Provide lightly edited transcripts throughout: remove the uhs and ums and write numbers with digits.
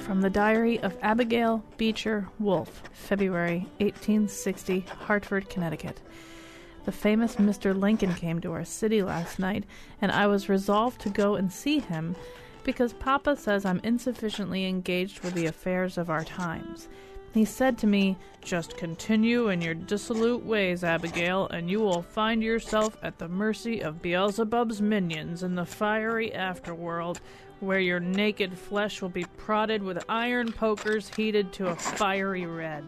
From the Diary of Abigail Beecher Wolfe, February 1860, Hartford, Connecticut. The famous Mr. Lincoln came to our city last night, and I was resolved to go and see him because Papa says I'm insufficiently engaged with the affairs of our times. He said to me, "Just continue in your dissolute ways, Abigail, and you will find yourself at the mercy of Beelzebub's minions in the fiery afterworld, where your naked flesh will be prodded with iron pokers heated to a fiery red."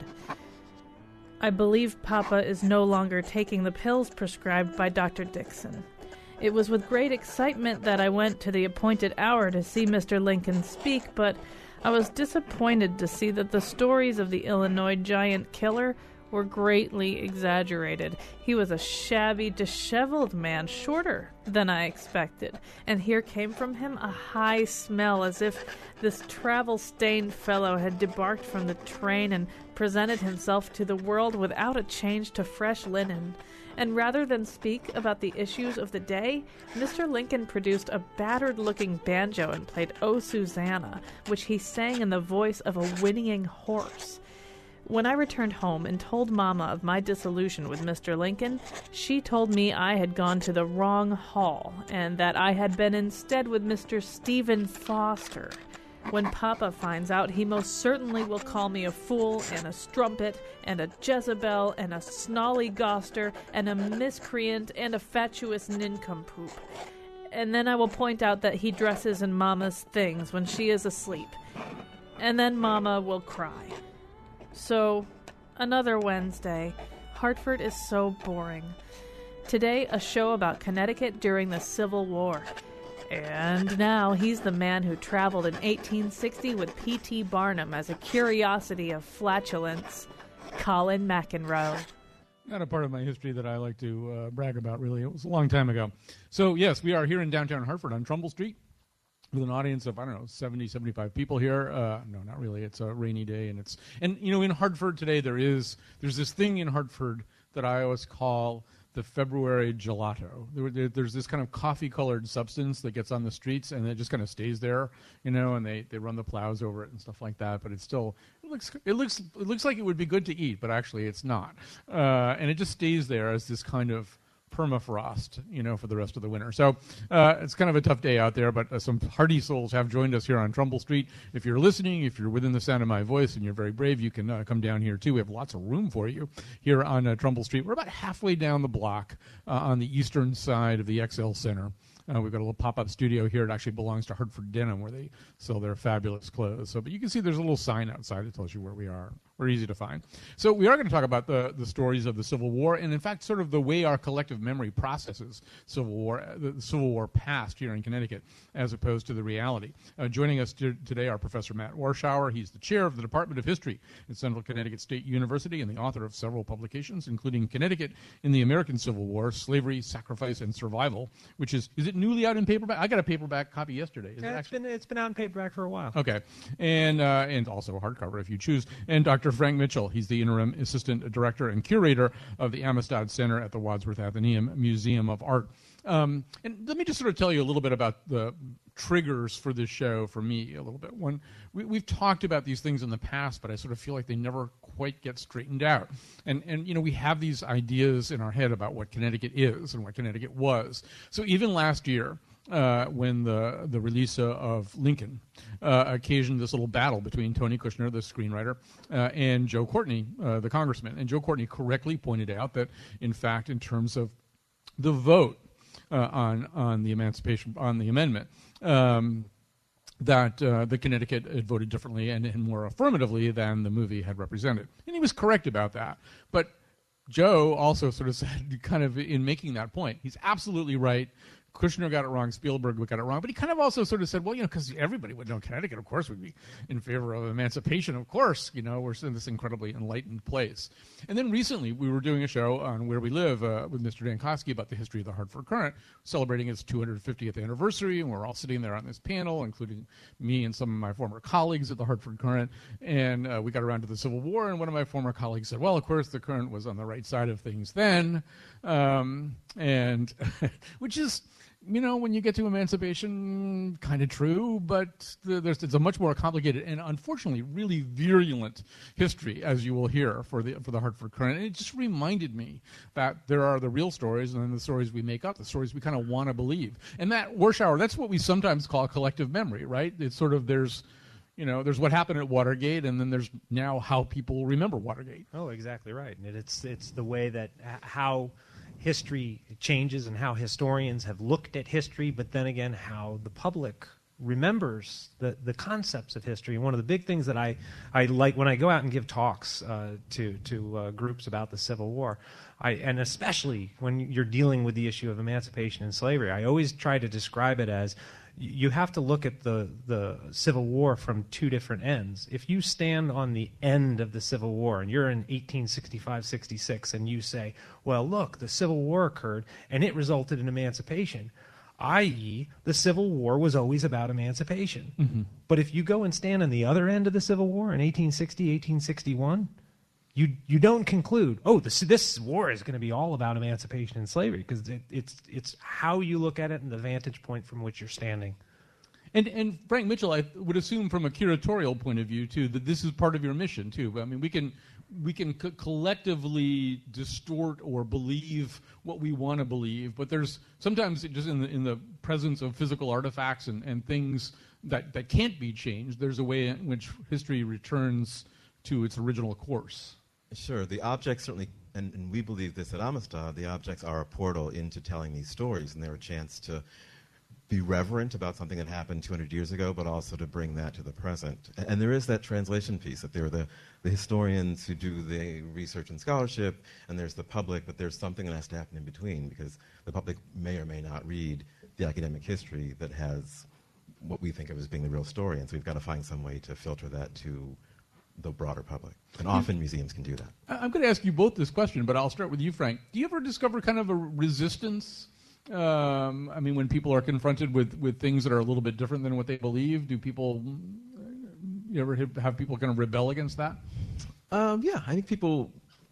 I believe Papa is no longer taking the pills prescribed by Dr. Dixon. It was with great excitement that I went to the appointed hour to see Mr. Lincoln speak, but I was disappointed to see that the stories of the Illinois giant killer were greatly exaggerated. He was a shabby, disheveled man, shorter than I expected, and here came from him a high smell, as if this travel-stained fellow had debarked from the train and presented himself to the world without a change to fresh linen. And rather than speak about the issues of the day, Mr. Lincoln produced a battered-looking banjo and played "O Susanna," which he sang in the voice of a whinnying horse. When I returned home and told Mama of my disillusion with Mr. Lincoln, she told me I had gone to the wrong hall, and that I had been instead with Mr. Stephen Foster. When Papa finds out, he most certainly will call me a fool and a strumpet and a Jezebel and a snollygoster and a miscreant and a fatuous nincompoop. And then I will point out that he dresses in Mama's things when she is asleep. And then Mama will cry. So, another Wednesday. Hartford is so boring. Today, a show about Connecticut during the Civil War. And now he's the man who traveled in 1860 with P.T. Barnum as a curiosity of flatulence, Colin McEnroe. Not a part of my history that I like to brag about, really. It was a long time ago. So, yes, we are here in downtown Hartford on Trumbull Street with an audience of, 70, 75 people here. No, not really. It's a rainy day. And in Hartford today, there's this thing in Hartford that I always call the February gelato. There's this kind of coffee-colored substance that gets on the streets, and it just kind of stays there, and they run the plows over it and stuff like that. But it's still it looks like it would be good to eat, but actually it's not. And it just stays there as this kind of permafrost, for the rest of the winter. So it's kind of a tough day out there, but some hardy souls have joined us here on Trumbull Street. If you're listening, if you're within the sound of my voice and you're very brave, you can come down here too. We have lots of room for you here on Trumbull Street. We're about halfway down the block on the eastern side of the XL Center. We've got a little pop-up studio here. It actually belongs to Hartford Denim, where they sell their fabulous clothes. But you can see there's a little sign outside that tells you where we are. We're easy to find. So we are going to talk about the stories of the Civil War, and in fact, sort of the way our collective memory processes the Civil War past here in Connecticut, as opposed to the reality. Joining us today are Professor Matt Warschauer. He's the chair of the Department of History at Central Connecticut State University and the author of several publications, including Connecticut in the American Civil War, Slavery, Sacrifice, and Survival, which is it newly out in paperback? I got a paperback copy yesterday. It's been out in paperback for a while. Okay, and also hardcover if you choose. And Dr. Frank Mitchell, he's the interim assistant director and curator of the Amistad Center at the Wadsworth Atheneum Museum of Art. And let me just sort of tell you a little bit about the triggers for this show for me a little bit. One, we've talked about these things in the past, but I sort of feel like they never quite get straightened out. And we have these ideas in our head about what Connecticut is and what Connecticut was. So even last year, when the release of Lincoln occasioned this little battle between Tony Kushner, the screenwriter, and Joe Courtney, the congressman. And Joe Courtney correctly pointed out that, in fact, in terms of the vote on the amendment, that the Connecticut had voted differently and more affirmatively than the movie had represented. And he was correct about that. But Joe also sort of said, kind of in making that point, he's absolutely right. Kushner got it wrong, Spielberg got it wrong, but he kind of also sort of said, well, because everybody would know Connecticut, of course, would be in favor of emancipation, of course, we're in this incredibly enlightened place. And then recently, we were doing a show on Where We Live with Mr. Dankosky about the history of the Hartford Courant, celebrating its 250th anniversary, and we're all sitting there on this panel, including me and some of my former colleagues at the Hartford Courant, and we got around to the Civil War, and one of my former colleagues said, well, of course, the Courant was on the right side of things then, and which is when you get to emancipation, kind of true, but it's a much more complicated and unfortunately really virulent history, as you will hear for the Hartford Courant. And it just reminded me that there are the real stories and then the stories we make up, the stories we kind of want to believe. And that Warschauer, that's what we sometimes call collective memory, right? It's sort of there's what happened at Watergate, and then there's now how people remember Watergate. Oh, exactly right. And it's the way that how history changes and how historians have looked at history, but then again how the public remembers the concepts of history. And one of the big things that I like when I go out and give talks to groups about the Civil War, and especially when you're dealing with the issue of emancipation and slavery, I always try to describe it as you have to look at the Civil War from two different ends. If you stand on the end of the Civil War and you're in 1865-66 and you say, well, look, the Civil War occurred and it resulted in emancipation, i.e., the Civil War was always about emancipation. Mm-hmm. But if you go and stand on the other end of the Civil War in 1860, 1861, you don't conclude, oh, this war is going to be all about emancipation and slavery, because it's how you look at it and the vantage point from which you're standing. And Frank Mitchell, I would assume from a curatorial point of view too that this is part of your mission too. I mean, we can collectively distort or believe what we want to believe, but there's sometimes just in the presence of physical artifacts and things that can't be changed, there's a way in which history returns to its original course. Sure. The objects certainly, and we believe this at Amistad, the objects are a portal into telling these stories, and they're a chance to be reverent about something that happened 200 years ago, but also to bring that to the present. And there is that translation piece, that there are the historians who do the research and scholarship, and there's the public, but there's something that has to happen in between, because the public may or may not read the academic history that has what we think of as being the real story, and so we've got to find some way to filter that to the broader public. And often museums can do that. I'm going to ask you both this question, but I'll start with you, Frank. Do you ever discover kind of a resistance? I mean, when people are confronted with things that are a little bit different than what they believe, you ever have people kind of rebel against that? Yeah, I think people,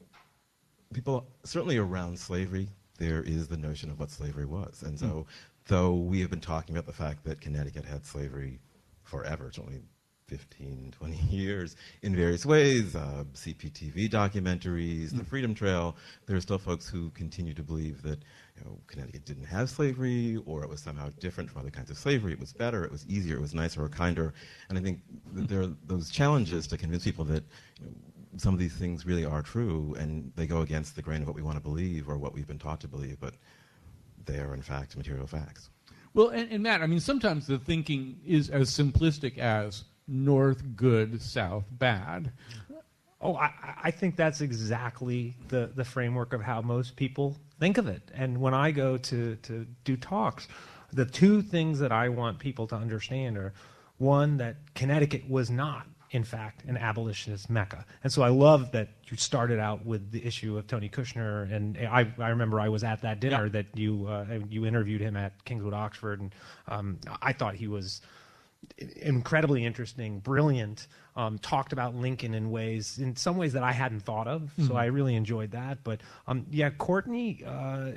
certainly around slavery, there is the notion of what slavery was. And so, though we have been talking about the fact that Connecticut had slavery forever, certainly 15, 20 years in various ways, CPTV documentaries, the Freedom Trail, there are still folks who continue to believe that Connecticut didn't have slavery, or it was somehow different from other kinds of slavery. It was better, it was easier, it was nicer or kinder. And I think that there are those challenges to convince people that some of these things really are true, and they go against the grain of what we want to believe or what we've been taught to believe, but they are in fact material facts. Well, and Matt, I mean, sometimes the thinking is as simplistic as North good, South bad. Oh, I think that's exactly the framework of how most people think of it. And when I go to do talks, the two things that I want people to understand are, one, that Connecticut was not, in fact, an abolitionist mecca. And so I love that you started out with the issue of Tony Kushner, and I remember I was at that dinner that you interviewed him at Kingswood, Oxford, and I thought he was incredibly interesting, brilliant, talked about Lincoln in some ways that I hadn't thought of, so I really enjoyed that. But Courtney,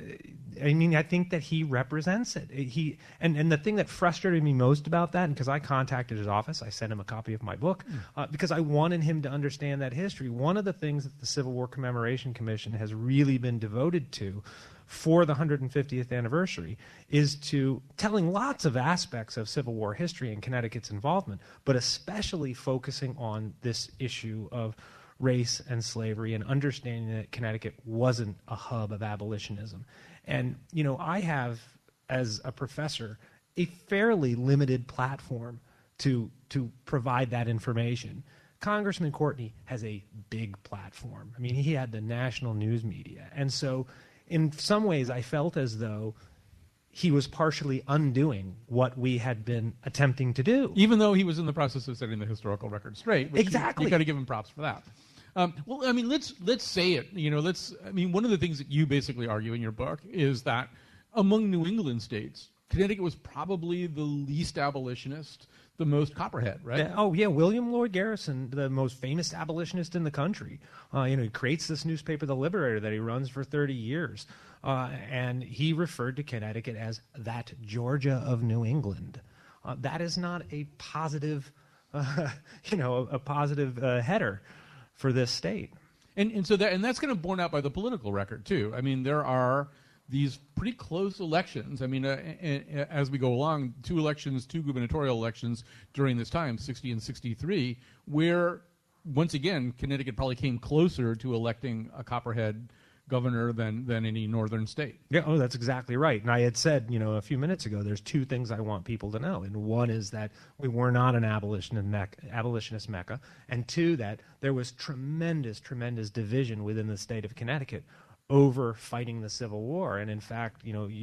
I mean, I think that he represents it. And the thing that frustrated me most about that, because I contacted his office, I sent him a copy of my book, because I wanted him to understand that history. One of the things that the Civil War Commemoration Commission has really been devoted to for the 150th anniversary is to telling lots of aspects of Civil War history and Connecticut's involvement, but especially focusing on this issue of race and slavery and understanding that Connecticut wasn't a hub of abolitionism. And, I have, as a professor, a fairly limited platform to provide that information. Congressman Courtney has a big platform. I mean, he had the national news media. And so in some ways, I felt as though he was partially undoing what we had been attempting to do. Even though he was in the process of setting the historical record straight. Exactly. You got to give him props for that. Well, I mean, let's say it. One of the things that you basically argue in your book is that among New England states, Connecticut was probably the least abolitionist, the most Copperhead, right? Yeah, oh yeah, William Lloyd Garrison, the most famous abolitionist in the country. He creates this newspaper, The Liberator, that he runs for 30 years, and he referred to Connecticut as that Georgia of New England. That is not a positive, a positive header for this state. And that's kind of borne out by the political record too. I mean, there are these pretty close elections. I mean, as we go along, two gubernatorial elections during this time, 60 and 63, where once again Connecticut probably came closer to electing a Copperhead governor than any northern state. Yeah, that's exactly right. And I had said, a few minutes ago, there's two things I want people to know. And one is that we were not an abolitionist mecca. And two, that there was tremendous, tremendous division within the state of Connecticut over fighting the Civil War. And in fact,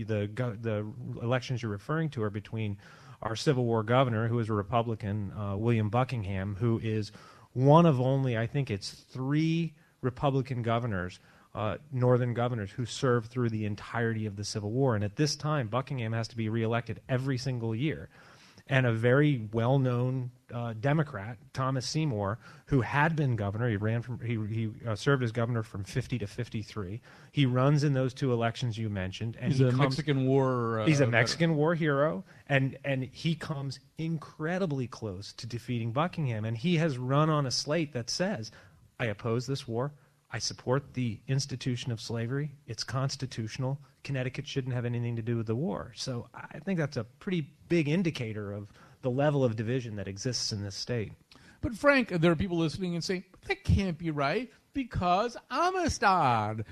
the elections you're referring to are between our Civil War governor, who is a Republican, William Buckingham, who is one of only, I think it's 3 Republican governors, northern governors, who served through the entirety of the Civil War. And at this time, Buckingham has to be reelected every single year. And a very well-known Democrat, Thomas Seymour, who had been governor, he served as governor from 50 to 53. He runs in those 2 elections you mentioned, and he's a Mexican War. He's a Mexican War hero, and he comes incredibly close to defeating Buckingham. And he has run on a slate that says, "I oppose this war. I support the institution of slavery. It's constitutional. Connecticut shouldn't have anything to do with the war." So I think that's a pretty big indicator of the level of division that exists in this state. But Frank, there are people listening and saying, that can't be right because Amistad.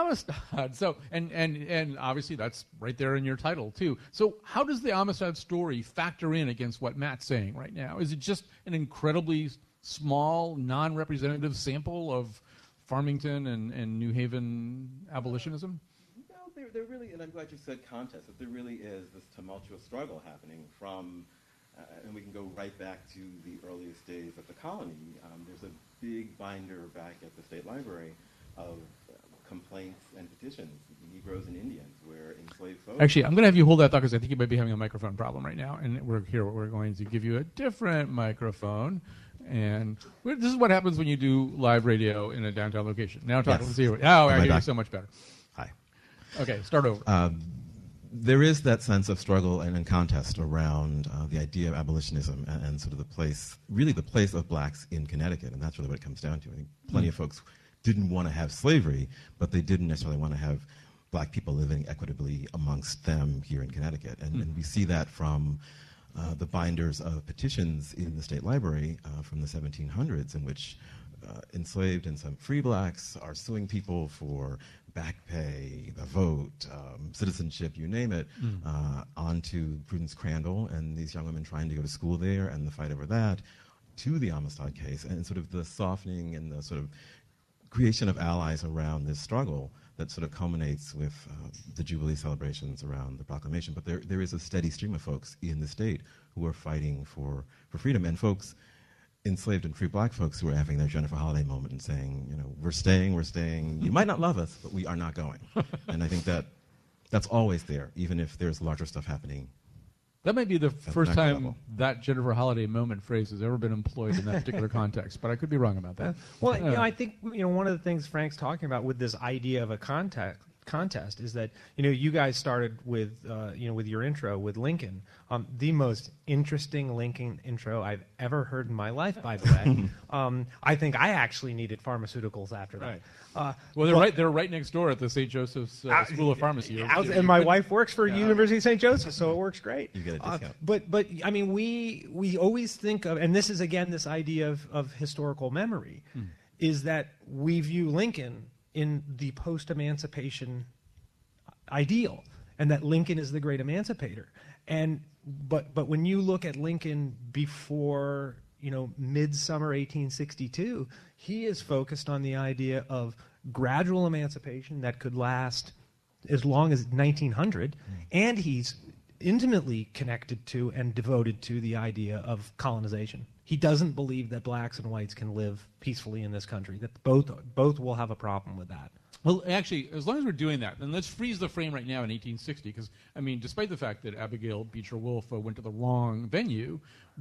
So, and obviously that's right there in your title too. So how does the Amistad story factor in against what Matt's saying right now? Is it just an incredibly small, non-representative sample of Farmington and New Haven abolitionism? No, there really, and I'm glad you said contest, that there really is this tumultuous struggle happening from, and we can go right back to the earliest days of the colony. There's a big binder back at the State Library of complaints and petitions, Negroes and Indians, where enslaved folks... Actually, I'm going to have you hold that thought because I think you might be having a microphone problem right now. And we're going to give you a different microphone. And this is what happens when you do live radio in a downtown location. Now talk. Yes. Let's see. I hear you so much better. Hi. Okay, start over. There is that sense of struggle and contest around the idea of abolitionism and sort of the place of blacks in Connecticut, and that's really what it comes down to. I think plenty of folks didn't want to have slavery, but they didn't necessarily want to have black people living equitably amongst them here in Connecticut. And we see that from the binders of petitions in the State Library from the 1700s, in which enslaved and some free blacks are suing people for back pay, the vote, citizenship, you name it, onto Prudence Crandall and these young women trying to go to school there and the fight over that, to the Amistad case, and sort of the softening and the sort of creation of allies around this struggle that sort of culminates with the Jubilee celebrations around the proclamation. But there is a steady stream of folks in the state who are fighting for freedom, and folks, enslaved and free black folks, who are having their Jennifer Holliday moment and saying, we're staying. You might not love us, but we are not going. And I think that's always there, even if there's larger stuff happening. That might be the first time that Jennifer Holliday moment phrase has ever been employed in that particular context, but I could be wrong about that. Well, I think one of the things Frank's talking about with this idea of a contest is that you guys started with with your intro with Lincoln, the most interesting Lincoln intro I've ever heard in my life, by the way. I think I actually needed pharmaceuticals after that. Right. They're right next door at the St. Joseph's School of Pharmacy. And my wife works for University of St. Joseph, so it works great. You get a discount. But I mean, we always think of, and this is again this idea of historical memory, is that we view Lincoln in the post-emancipation ideal, and that Lincoln is the great emancipator. But when you look at Lincoln before midsummer 1862, he is focused on the idea of gradual emancipation that could last as long as 1900, and he's intimately connected to and devoted to the idea of colonization. He doesn't believe that blacks and whites can live peacefully in this country, that both will have a problem with that. Well, actually, as long as we're doing that, then let's freeze the frame right now in 1860, because, I mean, despite the fact that Abigail Beecher Wolfe went to the wrong venue,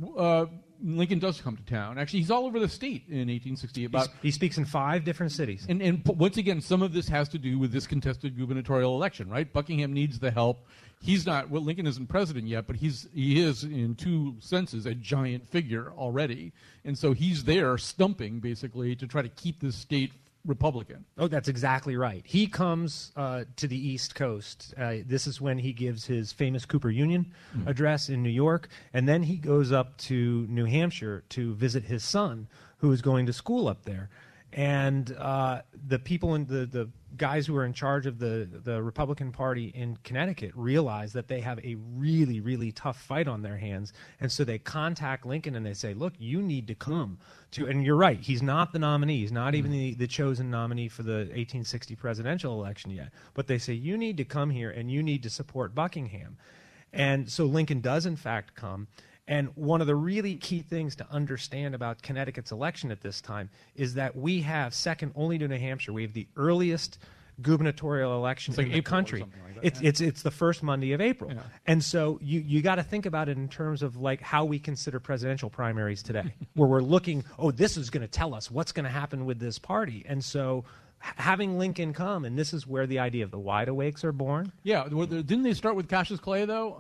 Lincoln does come to town. Actually, he's all over the state in 1860. He speaks in 5 different cities. And once again, some of this has to do with this contested gubernatorial election, right? Buckingham needs the help. He's not, well, Lincoln isn't president yet, but he is, in 2 senses, a giant figure already. And so he's there stumping, basically, to try to keep this state Republican. Oh, that's exactly right. He comes to the East Coast. This is when he gives his famous Cooper Union address in New York, and then he goes up to New Hampshire to visit his son, who is going to school up there. And the people in the guys who are in charge of the Republican Party in Connecticut realize that they have a really, really tough fight on their hands. And so they contact Lincoln and they say, look, you need to come to, and you're right, he's not the nominee. He's not even the chosen nominee for the 1860 presidential election yet. But they say, you need to come here and you need to support Buckingham. And so Lincoln does, in fact, come. And one of the really key things to understand about Connecticut's election at this time is that we have, second only to New Hampshire, we have the earliest gubernatorial election in the country. Like that. It's the first Monday of April. Yeah. And so you got to think about it in terms of like how we consider presidential primaries today, where we're looking, oh, this is going to tell us what's going to happen with this party. And so having Lincoln come, and this is where the idea of the wide awakes are born. Yeah, well, didn't they start with Cassius Clay, though?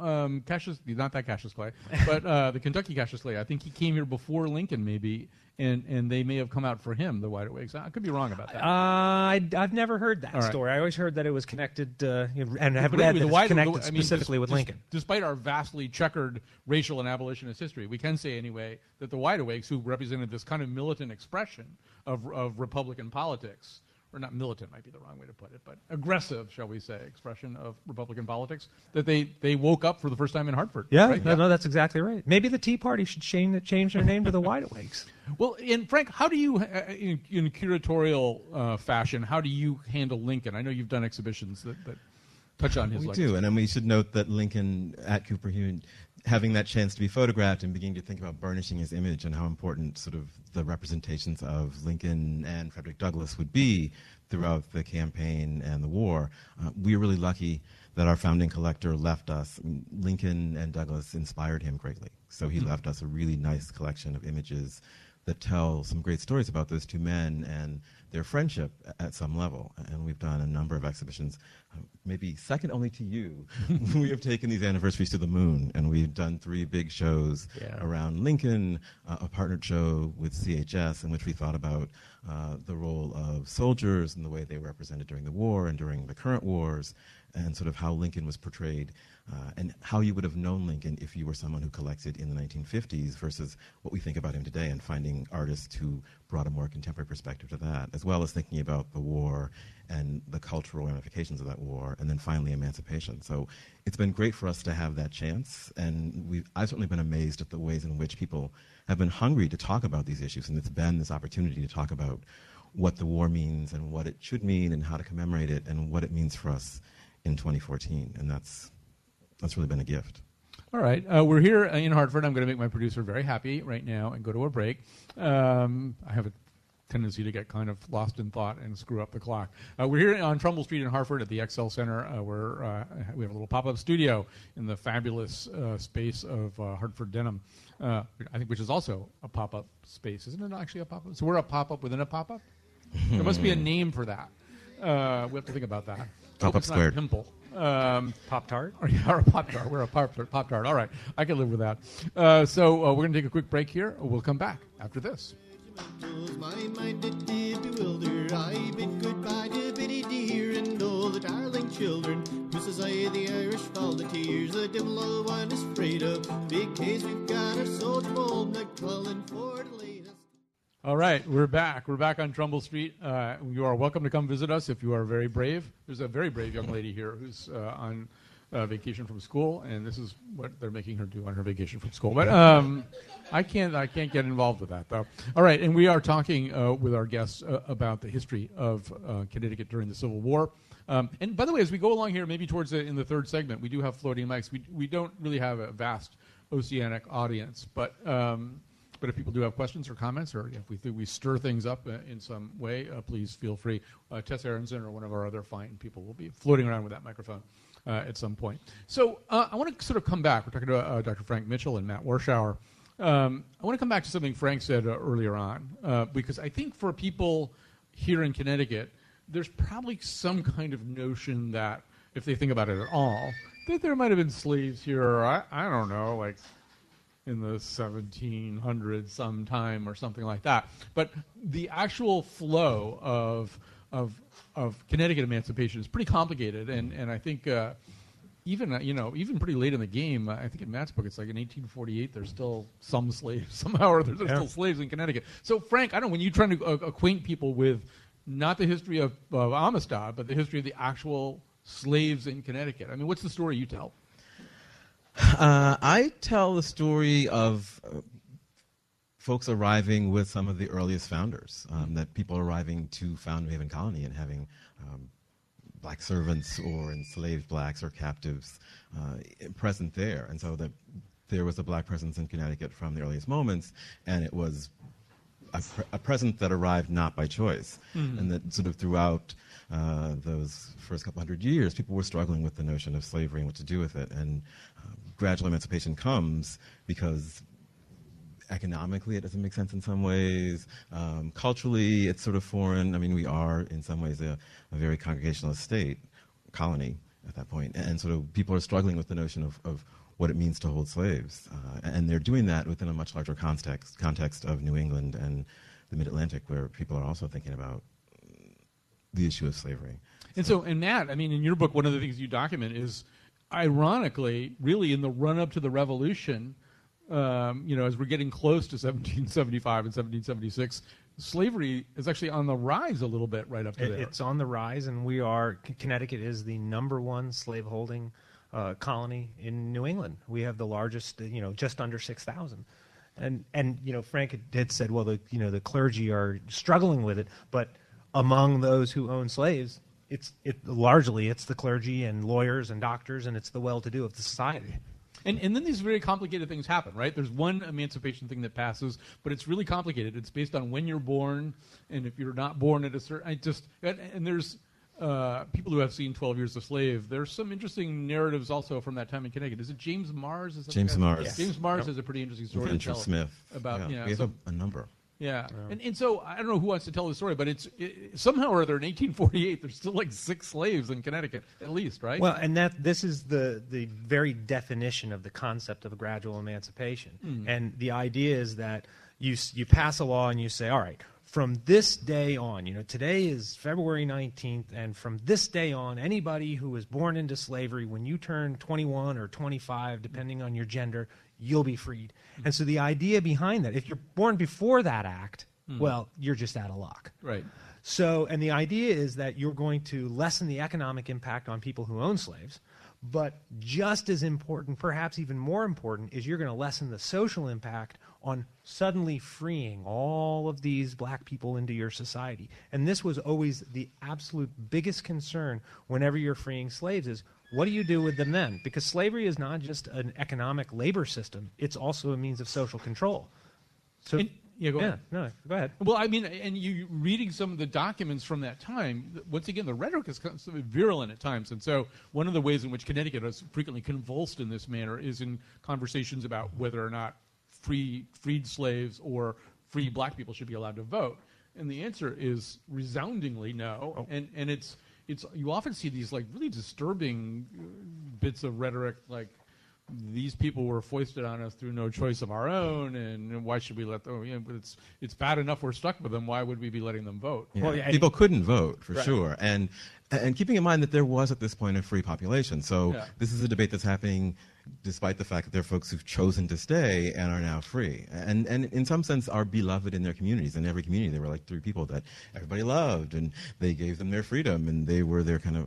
Not that Cassius Clay, but the Kentucky Cassius Clay. I think he came here before Lincoln, maybe, and they may have come out for him, the wide awakes. I could be wrong about that. I've never heard that story. I always heard that it was connected, and have read that it's connected specifically with Lincoln. Despite our vastly checkered racial and abolitionist history, we can say anyway that the wide awakes, who represented this kind of militant expression of Republican politics, or not militant might be the wrong way to put it, but aggressive, shall we say, expression of Republican politics, that they woke up for the first time in Hartford. Yeah, right? No, that's exactly right. Maybe the Tea Party should change their name to the Wide Awakes. Well, and Frank, how do you, in curatorial fashion, how do you handle Lincoln? I know you've done exhibitions that touch on his legacy. We do, and we should note that Lincoln at Cooper Union, having that chance to be photographed and beginning to think about burnishing his image and how important sort of the representations of Lincoln and Frederick Douglass would be throughout the campaign and the war. We were really lucky that our founding collector left us. I mean, Lincoln and Douglass inspired him greatly, so he left us a really nice collection of images that tell some great stories about those 2 men and their friendship at some level. And we've done a number of exhibitions, maybe second only to you. We have taken these anniversaries to the moon, and we've done 3 big shows around Lincoln, a partnered show with CHS in which we thought about the role of soldiers and the way they were represented during the war and during the current wars, and sort of how Lincoln was portrayed, and how you would have known Lincoln if you were someone who collected in the 1950s versus what we think about him today, and finding artists who brought a more contemporary perspective to that, as well as thinking about the war and the cultural ramifications of that war, and then finally emancipation. So it's been great for us to have that chance, and I've certainly been amazed at the ways in which people have been hungry to talk about these issues, and it's been this opportunity to talk about what the war means and what it should mean and how to commemorate it and what it means for us in 2014, and that's really been a gift. All right. We're here in Hartford. I'm going to make my producer very happy right now and go to a break. I have a tendency to get kind of lost in thought and screw up the clock. We're here on Trumbull Street in Hartford at the XL Center, where we have a little pop-up studio in the fabulous space of Hartford Denim, I think, which is also a pop-up space. Isn't it actually a pop-up? So we're a pop-up within a pop-up? There must be a name for that. We have to think about that. Pop-up squared. Pimple. Pop-Tart? Or a Pop-Tart. We're a Pop-Tart. All right. I can live with that. So we're going to take a quick break here. We'll come back after this. My mind it did bewilder. I bid goodbye to Biddy dear and all the darling children. Mrs. I, the Irish volunteers, the devil all one is afraid of. Because we've got our soldier old McClellan for the latest. All right, we're back. We're back on Trumbull Street. You are welcome to come visit us if you are very brave. There's a very brave young lady here who's on vacation from school, and this is what they're making her do on her vacation from school. But I can't get involved with that, though. All right, and we are talking with our guests about the history of Connecticut during the Civil War. And by the way, as we go along here, maybe towards in the third segment, we do have floating mics. We don't really have a vast oceanic audience, but But if people do have questions or comments, or if we think we stir things up in some way, please feel free. Tess Aronson or one of our other fine people will be floating around with that microphone at some point. So I want to sort of come back. We're talking to Dr. Frank Mitchell and Matt Warschauer. I want to come back to something Frank said earlier on, because I think for people here in Connecticut, there's probably some kind of notion that, if they think about it at all, that there might have been slaves here, I don't know, like in the 1700s sometime or something like that. But the actual flow of Connecticut emancipation is pretty complicated, and I think even pretty late in the game, I think in Matt's book, it's like in 1848, there's still some slaves somehow, or there's still slaves in Connecticut. So Frank, I don't know, when you're trying to acquaint people with not the history of Amistad, but the history of the actual slaves in Connecticut, I mean, what's the story you tell? I tell the story of folks arriving with some of the earliest founders, that people arriving to found New Haven Colony and having black servants or enslaved blacks or captives present there. And so that there was a black presence in Connecticut from the earliest moments, and it was a presence that arrived not by choice. And that sort of throughout those first couple hundred years, people were struggling with the notion of slavery and what to do with it. And gradual emancipation comes because economically it doesn't make sense in some ways. Culturally, it's sort of foreign. I mean, we are in some ways a very congregationalist colony at that point. And sort of people are struggling with the notion of what it means to hold slaves. And they're doing that within a much larger context of New England and the Mid-Atlantic, where people are also thinking about the issue of slavery. And Matt, I mean, in your book, one of the things you document is, ironically, really in the run-up to the Revolution, as we're getting close to 1775 and 1776, slavery is actually on the rise a little bit right up to there. It's on the rise, and Connecticut is the #1 slaveholding colony in New England. We have the largest, just under 6,000. And Frank had said, well, the clergy are struggling with it, but among those who own slaves, it's largely the clergy and lawyers and doctors, and it's the well-to-do of the society. And then these very complicated things happen, right? There's one emancipation thing that passes, but it's really complicated. It's based on when you're born, and if you're not born at a certain... And there's people who have seen 12 Years a Slave. There's some interesting narratives also from that time in Connecticut. Is it James Mars? James Mars. Yes. James Mars has a pretty interesting story to tell Smith. About. Yeah. We have a number. Yeah. And so I don't know who wants to tell the story, but somehow or other in 1848 there's still like 6 slaves in Connecticut at least, right? Well, and this is the very definition of the concept of a gradual emancipation. And the idea is that you pass a law and you say, all right, from this day on, today is February 19th, and from this day on, anybody who was born into slavery, when you turn 21 or 25, depending on your gender, you'll be freed. And so the idea behind that, if you're born before that act, well, you're just out of luck. Right. So, and the idea is that you're going to lessen the economic impact on people who own slaves, but just as important, perhaps even more important, is you're going to lessen the social impact on suddenly freeing all of these black people into your society. And this was always the absolute biggest concern whenever you're freeing slaves is, what do you do with them then? Because slavery is not just an economic labor system, it's also a means of social control. So, go ahead. No, go ahead. Well, I mean, and you reading some of the documents from that time, once again, the rhetoric is kind of virulent at times. And so one of the ways in which Connecticut is frequently convulsed in this manner is in conversations about whether or not freed slaves or free black people should be allowed to vote. And the answer is resoundingly no. Oh. And it's you often see these like really disturbing bits of rhetoric like, these people were foisted on us through no choice of our own, and why should we let them? But it's bad enough we're stuck with them. Why would we be letting them vote? Yeah. Well, people couldn't vote for sure, and keeping in mind that there was at this point a free population. So this is a debate that's happening despite the fact that there are folks who've chosen to stay and are now free, and in some sense are beloved in their communities. In every community, there were like 3 people that everybody loved, and they gave them their freedom, and they were their kind of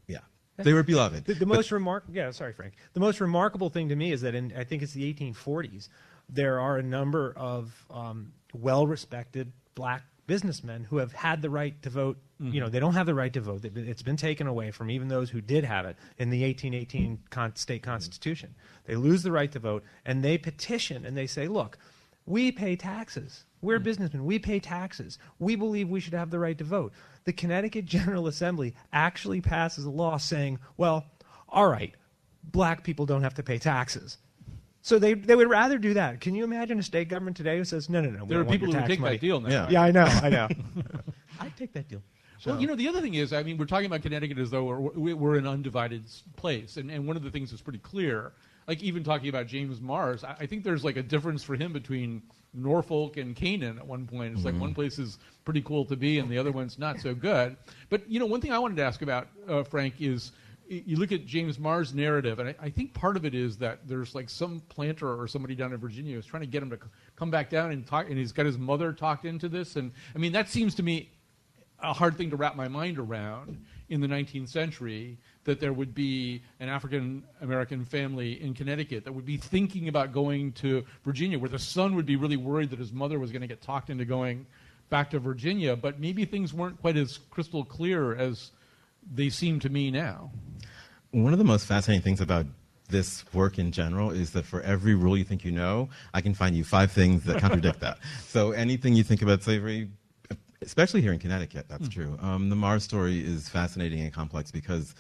They were beloved. The most remarkable, sorry, Frank. The most remarkable thing to me is that I think it's the 1840s, there are a number of well-respected black businessmen who have had the right to vote. They don't have the right to vote. It's been taken away from even those who did have it in the 1818 state constitution. They lose the right to vote, and they petition and they say, look, We pay taxes. We're businessmen. We pay taxes. We believe we should have the right to vote. The Connecticut General Assembly actually passes a law saying, well, all right, black people don't have to pay taxes. So they would rather do that. Can you imagine a state government today who says, no, there are people who would take that deal now. Yeah. Yeah, I know. I'd take that deal. Well, the other thing is, I mean, we're talking about Connecticut as though we're an undivided place. And one of the things that's pretty clear, like even talking about James Mars, I think there's like a difference for him between Norfolk and Canaan at one point. It's like one place is pretty cool to be and the other one's not so good. But, one thing I wanted to ask about, Frank, is you look at James Mars' narrative, and I think part of it is that there's like some planter or somebody down in Virginia who's trying to get him to come back down and talk, and he's got his mother talked into this. And, I mean, that seems to me a hard thing to wrap my mind around in the 19th century, that there would be an African-American family in Connecticut that would be thinking about going to Virginia, where the son would be really worried that his mother was going to get talked into going back to Virginia, but maybe things weren't quite as crystal clear as they seem to me now. One of the most fascinating things about this work in general is that for every rule you think you know, I can find you 5 things that contradict that. So anything you think about slavery, especially here in Connecticut, that's true. The Mars story is fascinating and complex because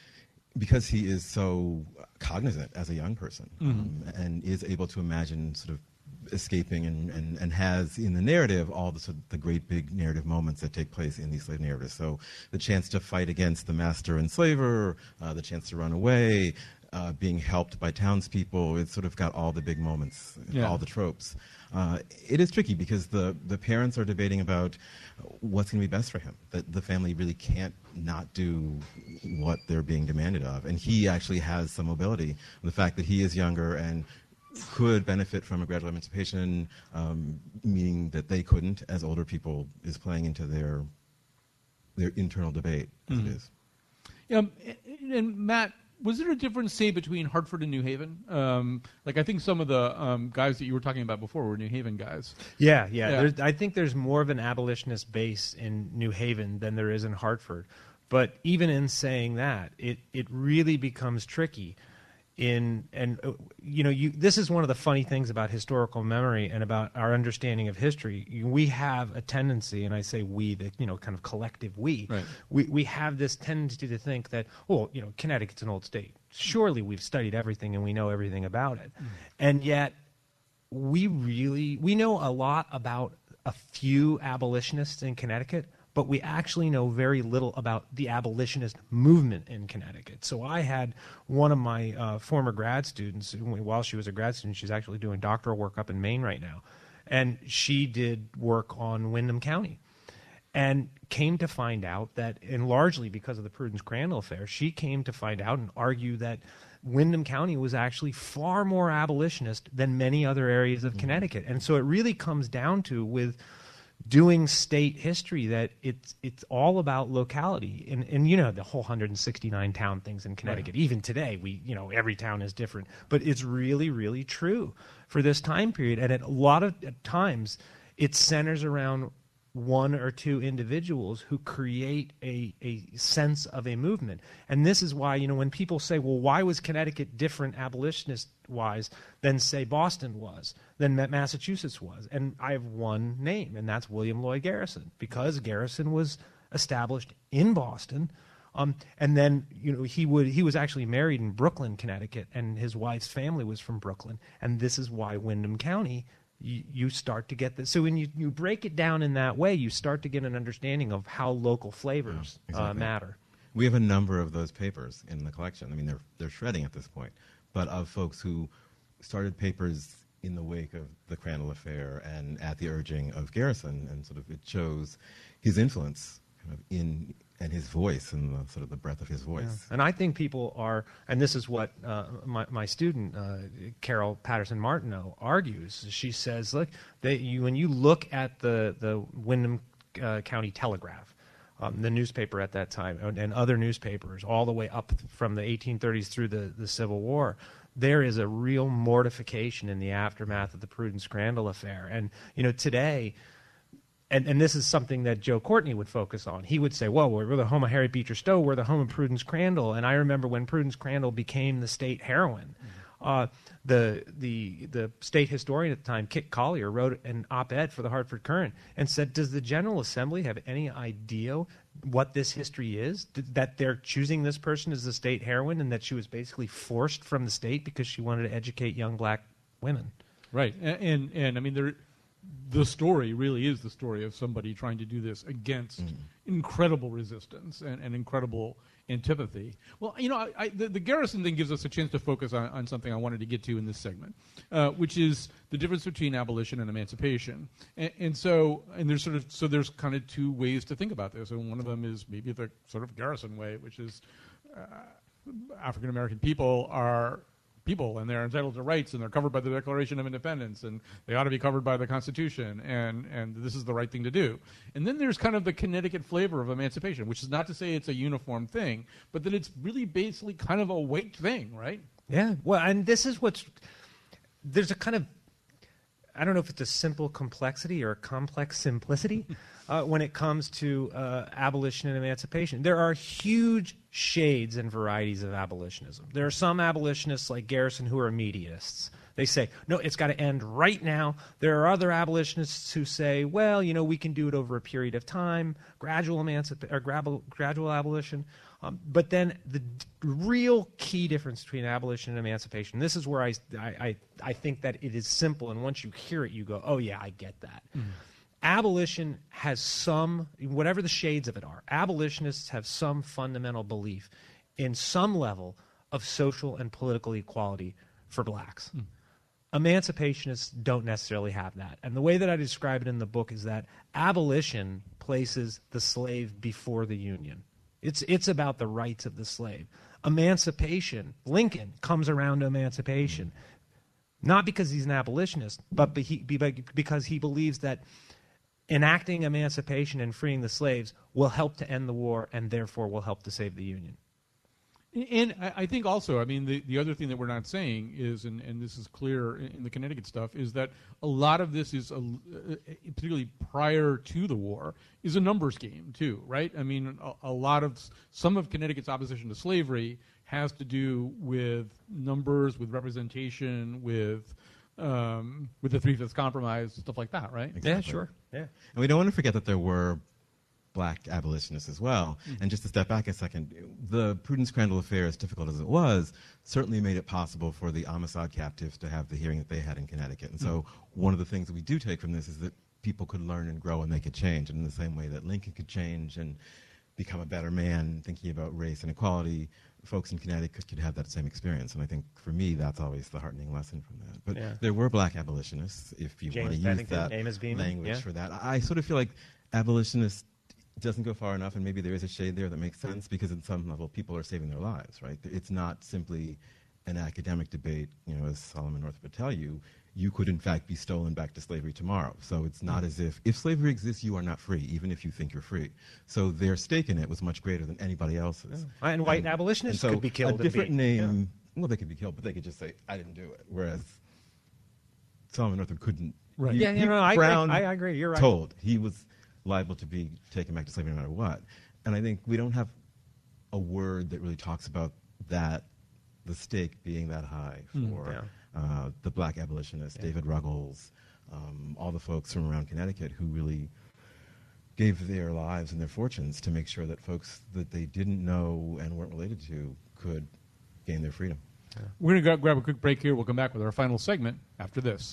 he is so cognizant as a young person and is able to imagine sort of escaping and has in the narrative all the great big narrative moments that take place in these slave narratives. So the chance to fight against the master and slaver, the chance to run away, being helped by townspeople, it's sort of got all the big moments, all the tropes. It is tricky because the parents are debating about what's going to be best for him. That the family really can't not do what they're being demanded of. And he actually has some mobility. The fact that he is younger and could benefit from a gradual emancipation, meaning that they couldn't as older people, is playing into their internal debate as it is. And Matt, was there a difference, say, between Hartford and New Haven? I think some of the guys that you were talking about before were New Haven guys. Yeah. I think there's more of an abolitionist base in New Haven than there is in Hartford. But even in saying that, it really becomes tricky. This is one of the funny things about historical memory and about our understanding of history. We have a tendency, and I say we, the kind of collective we. Right. We have this tendency to think that, Connecticut's an old state. Surely we've studied everything and we know everything about it, and yet we know a lot about a few abolitionists in Connecticut. But we actually know very little about the abolitionist movement in Connecticut. So I had one of my former grad students, while she was a grad student, she's actually doing doctoral work up in Maine right now, and she did work on Windham County and came to find out that, and largely because of the Prudence Crandall affair, she came to find out and argue that Windham County was actually far more abolitionist than many other areas of Connecticut. And so it really comes down to, with doing state history, that it's all about locality, and the whole 169 town things in Connecticut. Right. Even today, every town is different, but it's really, really true for this time period. And at a lot of times, it centers around one or two individuals who create a sense of a movement. And this is why, when people say, well, why was Connecticut different abolitionist-wise than, say, Boston was, than Massachusetts was? And I have one name, and that's William Lloyd Garrison, because Garrison was established in Boston. And then, he was actually married in Brooklyn, Connecticut, and his wife's family was from Brooklyn. And this is why Windham County, you start to get this. So when you break it down in that way, you start to get an understanding of how local flavors matter. We have a number of those papers in the collection. I mean, they're shredding at this point, but of folks who started papers in the wake of the Crandall affair and at the urging of Garrison, and sort of it shows his influence kind of and his voice and the, sort of the breadth of his voice. Yeah. And I think people are, and this is what my student, Carol Patterson-Martineau, argues. She says, look, when you look at the Windham County Telegraph, the newspaper at that time, and other newspapers, all the way up from the 1830s through the Civil War, there is a real mortification in the aftermath of the Prudence Crandall affair. And, today, and this is something that Joe Courtney would focus on. He would say, well, we're the home of Harriet Beecher Stowe, we're the home of Prudence Crandall. And I remember when Prudence Crandall became the state heroine, The state historian at the time, Kit Collier, wrote an op-ed for the Hartford Courant and said, does the General Assembly have any idea what this history is? That they're choosing this person as the state heroine and that she was basically forced from the state because she wanted to educate young black women. Right. And I mean, the story really is the story of somebody trying to do this against incredible resistance and incredible antipathy. Well, you know, the Garrison thing gives us a chance to focus on something I wanted to get to in this segment, which is the difference between abolition and emancipation. And there's kind of two ways to think about this. And one of them is maybe the sort of Garrison way, which is African American people are people and they're entitled to rights and they're covered by the Declaration of Independence and they ought to be covered by the Constitution and this is the right thing to do. And then there's kind of the Connecticut flavor of emancipation, which is not to say it's a uniform thing, but that it's really basically kind of a weight thing, right? Yeah. Well, and this is there's a kind of, I don't know if it's a simple complexity or a complex simplicity when it comes to abolition and emancipation. There are huge shades and varieties of abolitionism. There are some abolitionists like Garrison who are immediatists. They say, no, it's got to end right now. There are other abolitionists who say, well, you know, we can do it over a period of time, gradual abolition. But then the real key difference between abolition and emancipation, this is where I think that it is simple, and once you hear it, you go, oh, yeah, I get that. Abolition has some, whatever the shades of it are, abolitionists have some fundamental belief in some level of social and political equality for blacks. Emancipationists don't necessarily have that. And the way that I describe it in the book is that abolition places the slave before the Union. It's about the rights of the slave. Emancipation, Lincoln comes around to emancipation, not because he's an abolitionist, but because he believes that enacting emancipation and freeing the slaves will help to end the war and therefore will help to save the Union. And I think also, I mean, the other thing that we're not saying is, and this is clear in the Connecticut stuff, is that a lot of this is, particularly prior to the war, is a numbers game too, right? I mean, some of Connecticut's opposition to slavery has to do with numbers, with representation, with the Three-Fifths Compromise, stuff like that, right? Exactly. Yeah, sure. Yeah. And we don't want to forget that there were black abolitionists as well. And just to step back a second, the Prudence Crandall affair, as difficult as it was, certainly made it possible for the Amistad captives to have the hearing that they had in Connecticut. And so one of the things that we do take from this is that people could learn and grow and they could change. And in the same way that Lincoln could change and become a better man thinking about race and equality, folks in Connecticut could have that same experience. And I think for me, that's always the heartening lesson from that. But there were black abolitionists, if you want to use that language for that. I sort of feel like abolitionists doesn't go far enough, and maybe there is a shade there that makes sense, because at some level people are saving their lives, right? It's not simply an academic debate, you know, as Solomon Northup would tell you. You could, in fact, be stolen back to slavery tomorrow. So it's not as if slavery exists, you are not free, even if you think you're free. So their stake in it was much greater than anybody else's. Yeah. And white abolitionists could be killed. A different name, well, they could be killed, but they could just say, I didn't do it. Whereas Solomon Northup couldn't. Right. Brown I agree. You're right. Told he was liable to be taken back to slavery no matter what. And I think we don't have a word that really talks about that, the stake being that high for the black abolitionists, David Ruggles, all the folks from around Connecticut who really gave their lives and their fortunes to make sure that folks that they didn't know and weren't related to could gain their freedom. Yeah. We're going to grab a quick break here. We'll come back with our final segment after this.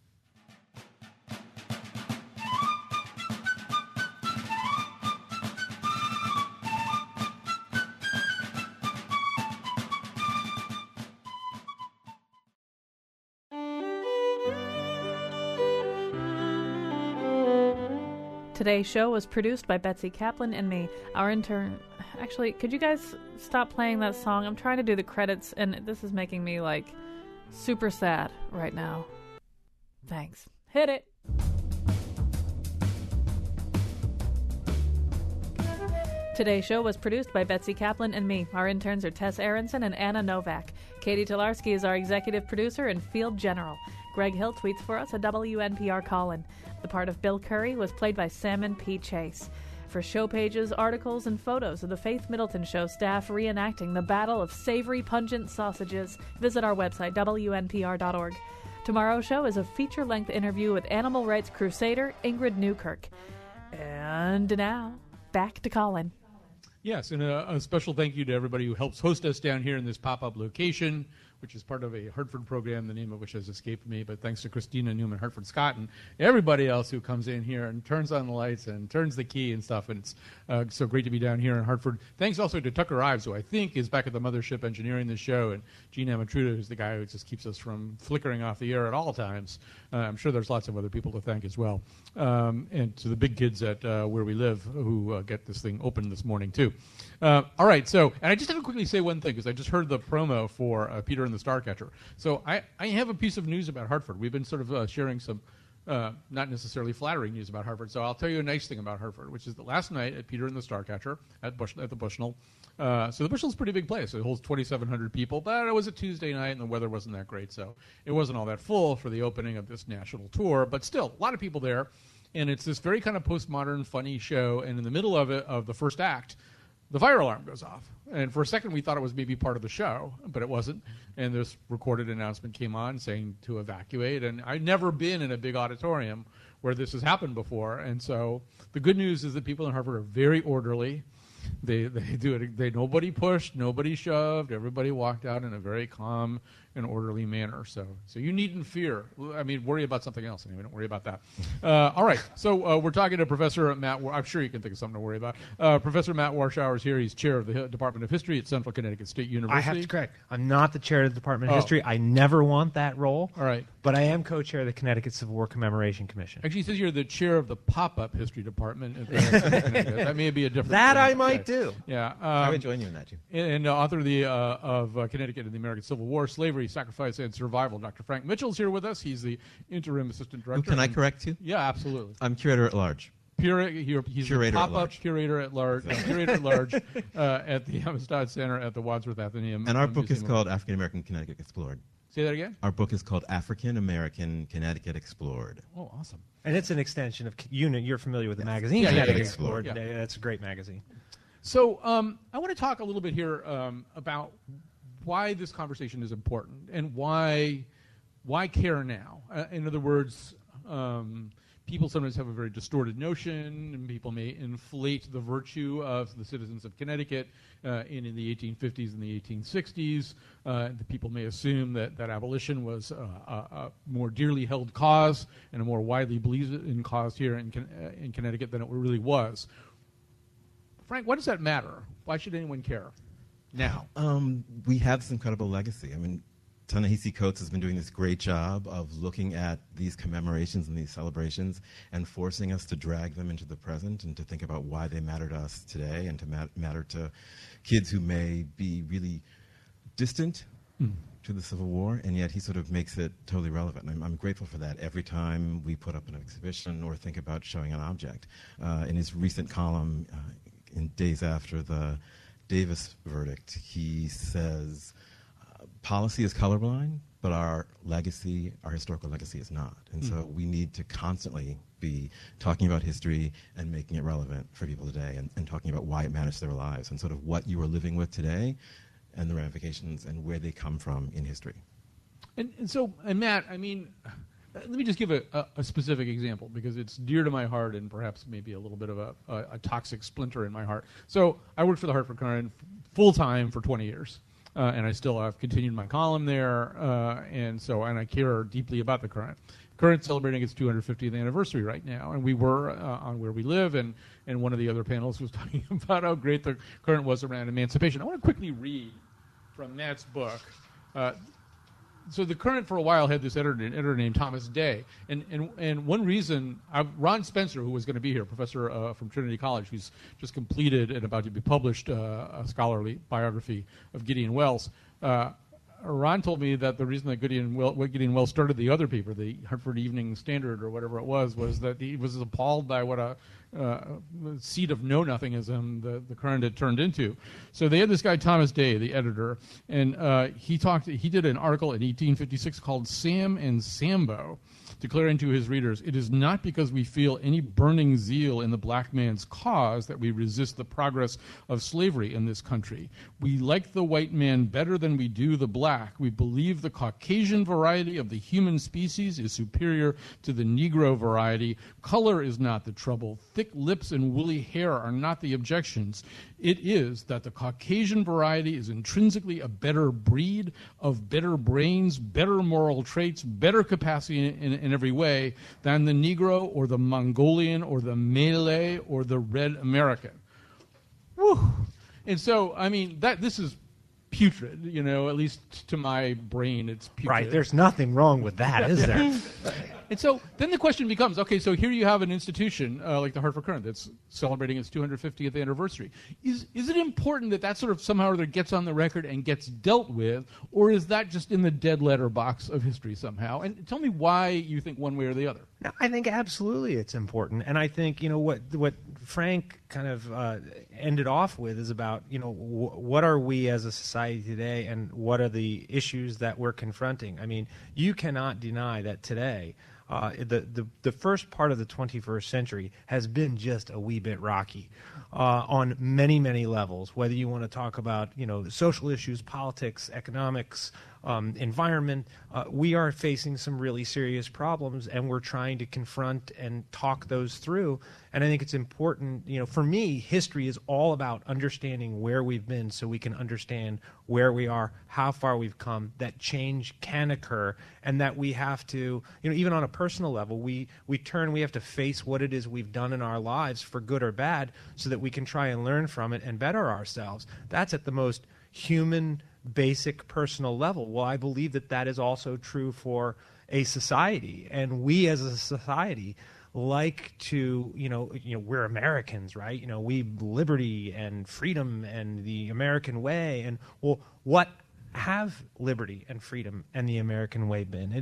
Today's show was produced by Betsy Kaplan and me. Our intern... Actually, could you guys stop playing that song? I'm trying to do the credits, and this is making me, like, super sad right now. Thanks. Hit it! Today's show was produced by Betsy Kaplan and me. Our interns are Tess Aronson and Anna Novak. Katie Tolarski is our executive producer and field general. Greg Hill tweets for us a WNPR call-in. The part of Bill Curry was played by Salmon P. Chase. for show pages, articles, and photos of the Faith Middleton Show staff reenacting the Battle of Savory Pungent Sausages, visit our website, WNPR.org. Tomorrow's show is a feature-length interview with animal rights crusader Ingrid Newkirk. And now, back to Colin. Yes, and a special thank you to everybody who helps host us down here in this pop-up location, which is part of a Hartford program, the name of which has escaped me, but thanks to Christina Newman Hartford Scott and everybody else who comes in here and turns on the lights and turns the key and stuff, and it's so great to be down here in Hartford. Thanks also to Tucker Ives, who I think is back at the mothership engineering the show, and Gene Amatruda, who's the guy who just keeps us from flickering off the air at all times. I'm sure there's lots of other people to thank as well. And to the big kids at Where We Live who get this thing open this morning, too. All right, so, and I just have to quickly say one thing, because I just heard the promo for Peter and the Starcatcher. So I have a piece of news about Hartford. We've been sort of sharing some not necessarily flattering news about Hartford. So I'll tell you a nice thing about Hartford, which is that last night at Peter and the Starcatcher at the Bushnell, so the Bushnell's a pretty big place. It holds 2,700 people, but it was a Tuesday night and the weather wasn't that great, so it wasn't all that full for the opening of this national tour. But still, a lot of people there, and it's this very kind of postmodern, funny show. And in the middle of it, of the first act, the fire alarm goes off. And for a second, we thought it was maybe part of the show, but it wasn't. And this recorded announcement came on saying to evacuate. And I've never been in a big auditorium where this has happened before. And so the good news is that people in Hartford are very orderly. They do it. Nobody pushed, nobody shoved. Everybody walked out in a very calm and orderly manner. So you needn't fear. I mean, worry about something else. Anyway, don't worry about that. All right. So we're talking to Professor Matt. I'm sure you can think of something to worry about. Professor Matt Warshauer is here. He's chair of the Department of History at Central Connecticut State University. I have to correct. I'm not the chair of the Department of History. I never want that role. All right. But I am co-chair of the Connecticut Civil War Commemoration Commission. Actually, it says you're the chair of the pop-up history department at the That may be a different That thing. I might do. Yeah. I would join you in that, Jim. And author of the Connecticut and the American Civil War, Slavery, Sacrifice, and Survival. Dr. Frank Mitchell's here with us. He's the interim assistant director. Can I correct you? Yeah, absolutely. I'm curator at large. He's Curator the at pop-up large. curator at large, curator at large at the Amistad Center at the Wadsworth Atheneum. And our book is Museum. called African American Connecticut Explored. Say that again? Our book is called African American Connecticut Explored. Oh, awesome. And it's an extension of Unit. You're familiar with the magazine, Yeah, Connecticut yeah. Explored. Yeah. That's a great magazine. So I want to talk a little bit here about why this conversation is important and why care now. In other words, people sometimes have a very distorted notion, and people may inflate the virtue of the citizens of Connecticut in the 1850s and the 1860s. The people may assume that abolition was a more dearly held cause and a more widely believed in cause here in Connecticut than it really was. Frank, why does that matter? Why should anyone care now? We have this incredible legacy. I mean, Ta-Nehisi Coates has been doing this great job of looking at these commemorations and these celebrations and forcing us to drag them into the present and to think about why they matter to us today and to matter to kids who may be really distant to the Civil War, and yet he sort of makes it totally relevant. And I'm grateful for that every time we put up an exhibition or think about showing an object. In his recent column, in days after the Davis verdict, he says, policy is colorblind, but our legacy, our historical legacy is not. And so we need to constantly be talking about history and making it relevant for people today and talking about why it matters to their lives and sort of what you are living with today and the ramifications and where they come from in history. And so, Matt, I mean, let me just give a specific example because it's dear to my heart and perhaps maybe a little bit of a toxic splinter in my heart. So I worked for the Hartford Courant full-time for 20 years. And I still have continued my column there, and I care deeply about the Courant. Courant celebrating its 250th anniversary right now, and we were on Where We Live, and one of the other panelists was talking about how great the Courant was around emancipation. I want to quickly read from Matt's book. So the Courant for a while had this editor named Thomas Day, and one reason Ron Spencer, who was going to be here, professor from Trinity College, who's just completed and about to be published a scholarly biography of Gideon Wells. Ron told me that the reason that Gideon Wells started the other paper, the Hartford Evening Standard or whatever it was that he was appalled by what a seat of know-nothingism the current had turned into. So they had this guy Thomas Day, the editor, and he did an article in 1856 called Sam and Sambo, declaring to his readers, "It is not because we feel any burning zeal in the black man's cause that we resist the progress of slavery in this country. We like the white man better than we do the black. We believe the Caucasian variety of the human species is superior to the Negro variety. Color is not the trouble. Thick lips and woolly hair are not the objections. It is that the Caucasian variety is intrinsically a better breed, of better brains, better moral traits, better capacity in every way than the Negro or the Mongolian or the Malay or the Red American." Whew. And so, I mean, this is putrid, at least to my brain, it's putrid. Right, there's nothing wrong with that, is there? And so then the question becomes, okay, so here you have an institution like the Hartford Courant that's celebrating its 250th anniversary. Is it important that sort of somehow or other gets on the record and gets dealt with, or is that just in the dead letter box of history somehow? And tell me why you think one way or the other. No, I think absolutely it's important. And I think, what Frank kind of ended off with is about, what are we as a society today and what are the issues that we're confronting? I mean, you cannot deny that today the first part of the 21st century has been just a wee bit rocky on many, many levels, whether you want to talk about, social issues, politics, economics, environment. We are facing some really serious problems, and we're trying to confront and talk those through. And I think it's important, for me, history is all about understanding where we've been so we can understand where we are, how far we've come, that change can occur, and that we have to, even on a personal level, we have to face what it is we've done in our lives, for good or bad, so that we can try and learn from it and better ourselves. That's at the most human, basic, personal level. Well, I believe that is also true for a society, and we as a society like to, we're Americans, right? We liberty and freedom and the American way. And well, what have liberty and freedom and the American way been?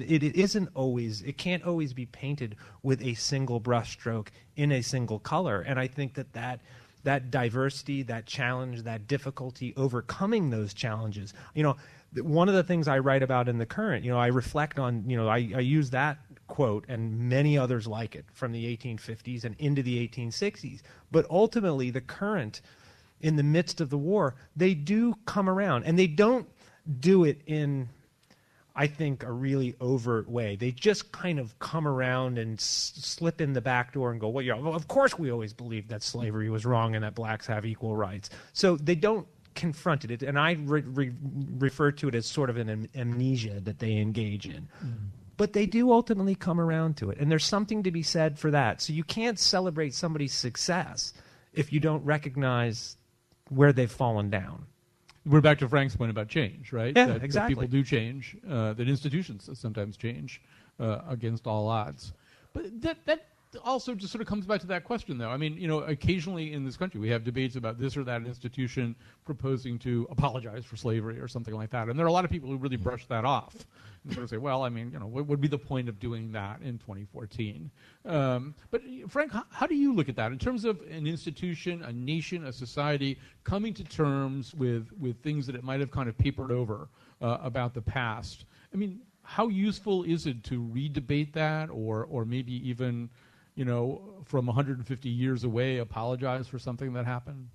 It can't always be painted with a single brushstroke in a single color. And I think that diversity, that challenge, that difficulty, overcoming those challenges, one of the things I write about in the Current, I reflect on, I use that quote and many others like it from the 1850s and into the 1860s. But ultimately, the Current, in the midst of the war, they do come around, and they don't do it in, I think, a really overt way. They just kind of come around and slip in the back door and go, well, of course we always believed that slavery was wrong and that blacks have equal rights. So they don't confront it, and I refer to it as sort of an amnesia that they engage in. Mm-hmm. But they do ultimately come around to it, and there's something to be said for that. So you can't celebrate somebody's success if you don't recognize where they've fallen down. We're back to Frank's point about change, right? Yeah, that exactly. That people do change, that institutions sometimes change against all odds. But that also just sort of comes back to that question, though. I mean, occasionally in this country we have debates about this or that institution proposing to apologize for slavery or something like that. And there are a lot of people who really brush that off and sort of say, well, I mean, what would be the point of doing that in 2014? But Frank, how do you look at that in terms of an institution, a nation, a society coming to terms with things that it might have kind of papered over about the past? I mean, how useful is it to re-debate that or maybe even from 150 years away, apologize for something that happened?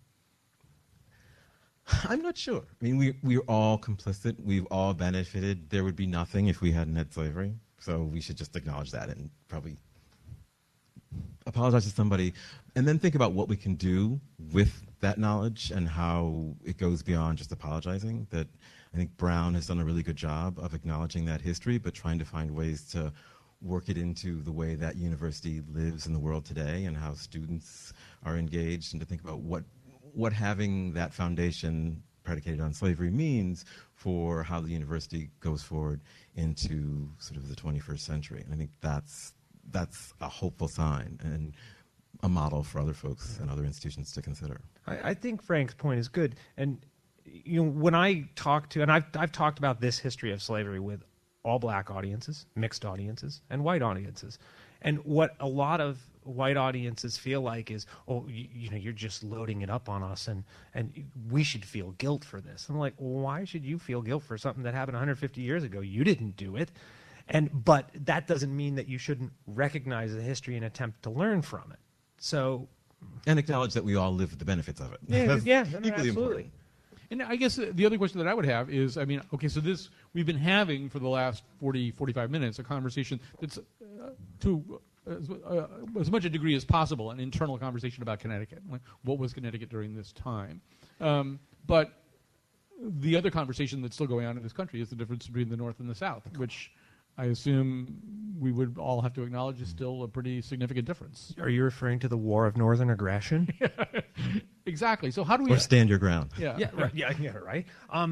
I'm not sure. I mean, we're all complicit. We've all benefited. There would be nothing if we hadn't had slavery. So we should just acknowledge that and probably apologize to somebody and then think about what we can do with that knowledge and how it goes beyond just apologizing. That I think Brown has done a really good job of acknowledging that history, but trying to find ways to work it into the way that university lives in the world today and how students are engaged, and to think about what having that foundation predicated on slavery means for how the university goes forward into sort of the 21st century. And I think that's a hopeful sign and a model for other folks and other institutions to consider. I think Frank's point is good. And when I talk to, and I've talked about this history of slavery with all black audiences, mixed audiences, and white audiences. And what a lot of white audiences feel like is, oh, you're just loading it up on us, and we should feel guilt for this. I'm like, well, why should you feel guilt for something that happened 150 years ago? You didn't do it. But that doesn't mean that you shouldn't recognize the history and attempt to learn from it. So, and acknowledge that we all live with the benefits of it. That's equally absolutely. important. And I guess the other question that I would have is, I mean, okay, so this, we've been having for the last 40, 45 minutes a conversation that's to as much a degree as possible an internal conversation about Connecticut. Like, what was Connecticut during this time? But the other conversation that's still going on in this country is the difference between the North and the South, which I assume we would all have to acknowledge is still a pretty significant difference. Are you referring to the War of Northern Aggression? Exactly. So how do we... Or stand your ground. Yeah. Yeah, right. Yeah, right.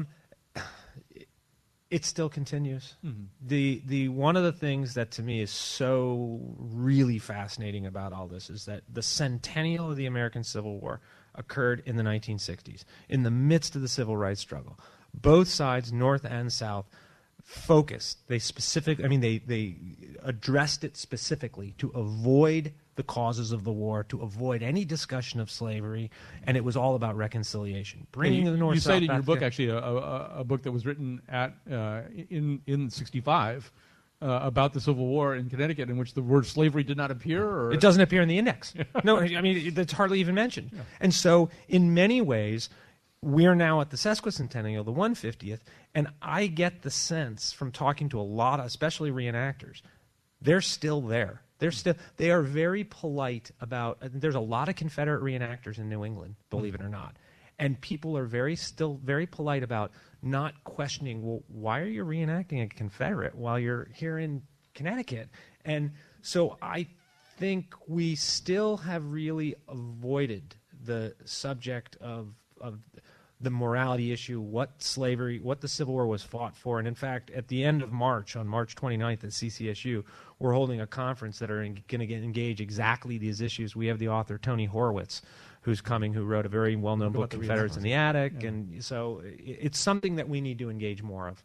It still continues. Mm-hmm. The one of the things that to me is so really fascinating about all this is that the centennial of the American Civil War occurred in the 1960s, in the midst of the civil rights struggle. Both sides, North and South, focused. They addressed it specifically to avoid the causes of the war, to avoid any discussion of slavery, and it was all about reconciliation. Bringing the North. You cited in your back book together. actually a book that was written at in '65 about the Civil War in Connecticut, in which the word slavery did not appear. Or? It doesn't appear in the index. No, I mean it's hardly even mentioned. Yeah. And so, in many ways, we're now at the sesquicentennial, the 150th, and I get the sense from talking to a lot of, especially reenactors, they're still there. They are very polite about. There's a lot of Confederate reenactors in New England, believe it or not, and people are still very polite about not questioning. Well, why are you reenacting a Confederate while you're here in Connecticut? And so I think we still have really avoided the subject of the morality issue, what the Civil War was fought for. And in fact, at the end of March, on March 29th at CCSU, we're holding a conference that are going to engage exactly these issues. We have the author Tony Horwitz, who's coming, who wrote a very well-known book, Confederates in the Attic. Yeah. And so it's something that we need to engage more of.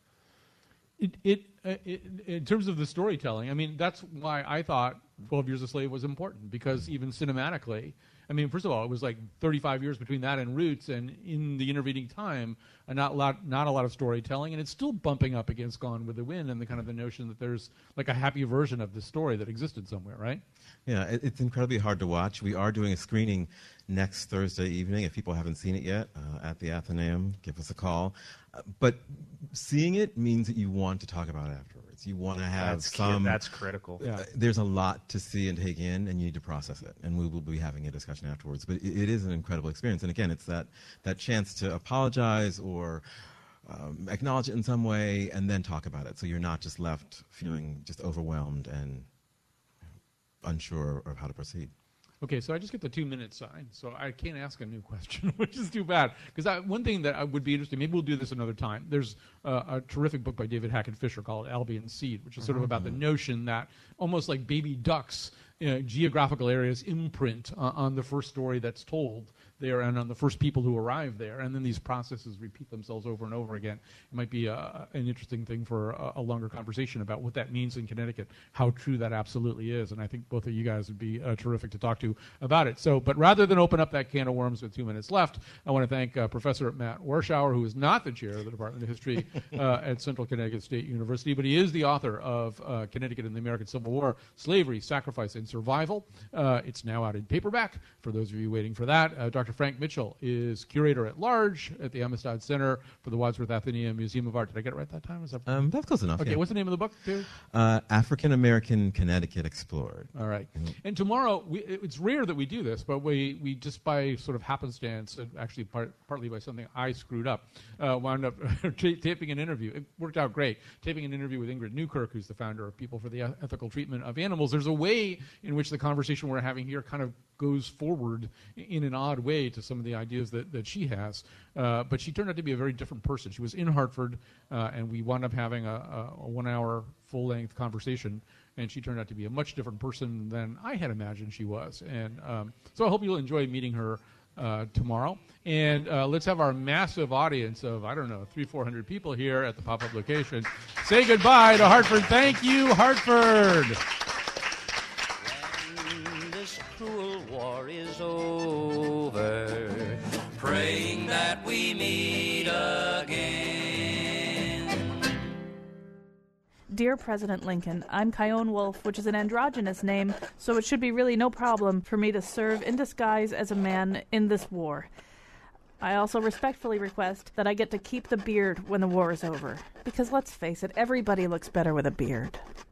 In terms of the storytelling, I mean, that's why I thought 12 Years a Slave was important, because even cinematically, I mean, first of all, it was like 35 years between that and Roots, and in the intervening time, not a lot of storytelling, and it's still bumping up against Gone with the Wind and the kind of the notion that there's like a happy version of this story that existed somewhere, right? Yeah, it's incredibly hard to watch. We are doing a screening next Thursday evening. If people haven't seen it yet, at the Athenaeum, give us a call. But seeing it means that you want to talk about it afterwards. You want to have That's critical. Yeah. There's a lot to see and take in, and you need to process it. And we will be having a discussion afterwards. But it is an incredible experience. And again, it's that chance to apologize or acknowledge it in some way and then talk about it. So you're not just left feeling just overwhelmed and unsure of how to proceed. Okay, so I just get the 2-minute sign, so I can't ask a new question, which is too bad. Because one thing that I would be interested, maybe we'll do this another time. There's a terrific book by David Hackett Fisher called Albion Seed, which is sort of about the notion that almost like baby ducks, geographical areas imprint on the first story that's told there and on the first people who arrive there, and then these processes repeat themselves over and over again. It might be an interesting thing for a longer conversation about what that means in Connecticut, how true that absolutely is, and I think both of you guys would be terrific to talk to about it. So, but rather than open up that can of worms with 2 minutes left, I want to thank Professor Matt Warschauer, who is not the chair of the Department of History at Central Connecticut State University, but he is the author of Connecticut and the American Civil War, Slavery, Sacrifice, and Survival. It's now out in paperback, for those of you waiting for that. Dr. Frank Mitchell is curator-at-large at the Amistad Center for the Wadsworth Atheneum Museum of Art. Did I get it right that time? That's close enough. Okay, yeah. What's the name of the book, too? African American Connecticut Explored. All right. Mm-hmm. And tomorrow, it's rare that we do this, but we just by sort of happenstance, actually partly by something I screwed up, wound up taping an interview. It worked out great. Taping an interview with Ingrid Newkirk, who's the founder of People for the Ethical Treatment of Animals. There's a way in which the conversation we're having here kind of goes forward in an odd way to some of the ideas that she has. But she turned out to be a very different person. She was in Hartford, and we wound up having a 1 hour full-length conversation, and she turned out to be a much different person than I had imagined she was. And so I hope you'll enjoy meeting her tomorrow. And let's have our massive audience of, 300-400 people here at the pop-up location say goodbye to Hartford. Thank you, Hartford. praying that we meet again. Dear President Lincoln, I'm Chion Wolf, which is an androgynous name, so it should be really no problem for me to serve in disguise as a man in this war. I also respectfully request that I get to keep the beard when the war is over. Because let's face it, everybody looks better with a beard.